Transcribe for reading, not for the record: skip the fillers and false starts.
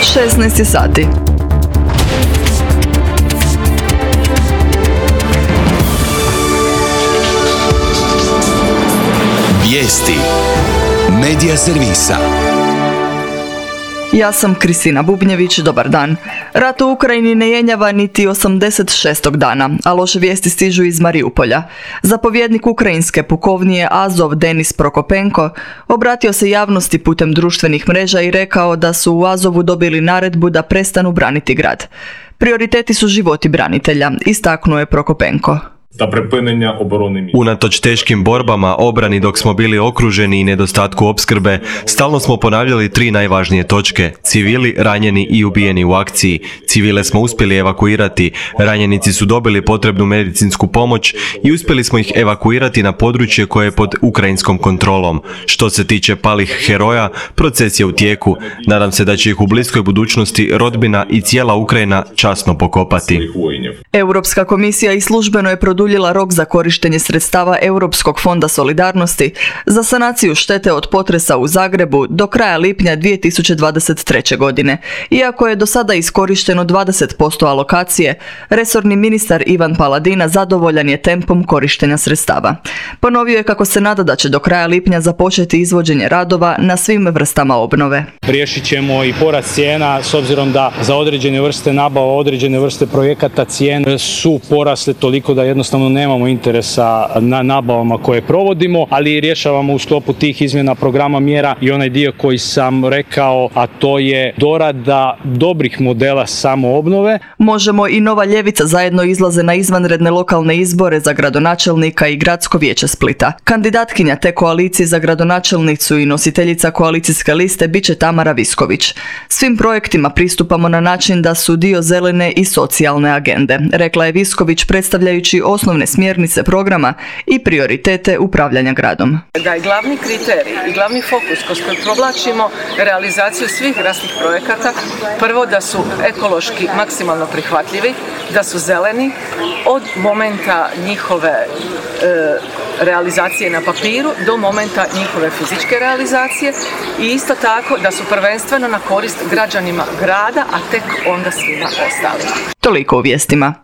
16 je sati. Vijesti Medija servisa. Ja sam Kristina Bubnjević, dobar dan. Rat u Ukrajini ne jenjava niti 86. dana, a loše vijesti stižu iz Mariupolja. Zapovjednik ukrajinske pukovnije Azov Denis Prokopenko obratio se javnosti putem društvenih mreža i rekao da su u Azovu dobili naredbu da prestanu braniti grad. Prioriteti su životi branitelja, istaknuo je Prokopenko. Unatoč teškim borbama, obrani dok smo bili okruženi i nedostatku opskrbe, stalno smo ponavljali 3 najvažnije točke: civili, ranjeni i ubijeni u akciji. Civile smo uspjeli evakuirati, ranjenici su dobili potrebnu medicinsku pomoć i uspjeli smo ih evakuirati na područje koje je pod ukrajinskom kontrolom. Što se tiče palih heroja, proces je u tijeku. Nadam se da će ih u bliskoj budućnosti rodbina i cijela Ukrajina časno pokopati. Europska komisija i službeno je produljila rok za korištenje sredstava Europskog fonda solidarnosti za sanaciju štete od potresa u Zagrebu do kraja lipnja 2023. godine. Iako je do sada iskorišteno 20% alokacije, resorni ministar Ivan Paladina zadovoljan je tempom korištenja sredstava. Ponovio je kako se nada da će do kraja lipnja započeti izvođenje radova na svim vrstama obnove. Riješit ćemo i porast cijena s obzirom da za određene vrste nabava, određene vrste projekata cijene su porasle toliko da jednostavno nemamo interesa na nabavama koje provodimo, ali rješavamo u sklopu tih izmjena programa mjera i onaj dio koji sam rekao, a to je dorada dobrih modela samoobnove. Možemo i Nova ljevica zajedno izlaze na izvanredne lokalne izbore za gradonačelnika i gradsko vijeće Splita. Kandidatkinja te koalicije za gradonačelnicu i nositeljica koalicijske liste biće Tamara Visković. Svim projektima pristupamo na način da su dio zelene i socijalne agende, rekla je Visković predstavljajući osnovne smjernice programa i prioritete upravljanja gradom. Da je glavni kriterij i glavni fokus kroz koji provlačimo realizaciju svih gradskih projekata, prvo da su ekološki maksimalno prihvatljivi, da su zeleni od momenta njihove realizacije na papiru do momenta njihove fizičke realizacije i isto tako da su prvenstveno na korist građanima grada, a tek onda svima ostali. Toliko u vijestima.